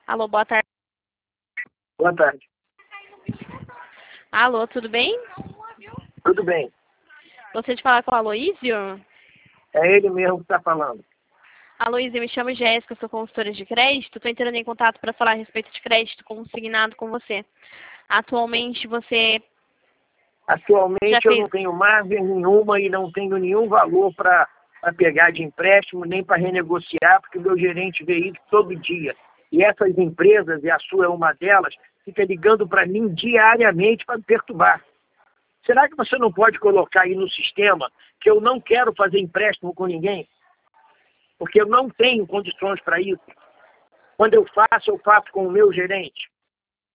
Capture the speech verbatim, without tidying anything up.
Alô, boa tarde. Boa tarde. Alô, tudo bem? Tudo bem. Gostaria de falar com o Aloísio? É ele mesmo que está falando. Aloísio, eu me chamo Jéssica, sou consultora de crédito. Estou entrando em contato para falar a respeito de crédito consignado com você. Atualmente você já Atualmente eu fez... não tenho margem nenhuma e não tenho nenhum valor para pegar de empréstimo, nem para renegociar, porque o meu gerente vê isso todo dia. E essas empresas, e a sua é uma delas, fica ligando para mim diariamente para me perturbar. Será que você não pode colocar aí no sistema que eu não quero fazer empréstimo com ninguém? Porque eu não tenho condições para isso. Quando eu faço, eu faço com o meu gerente.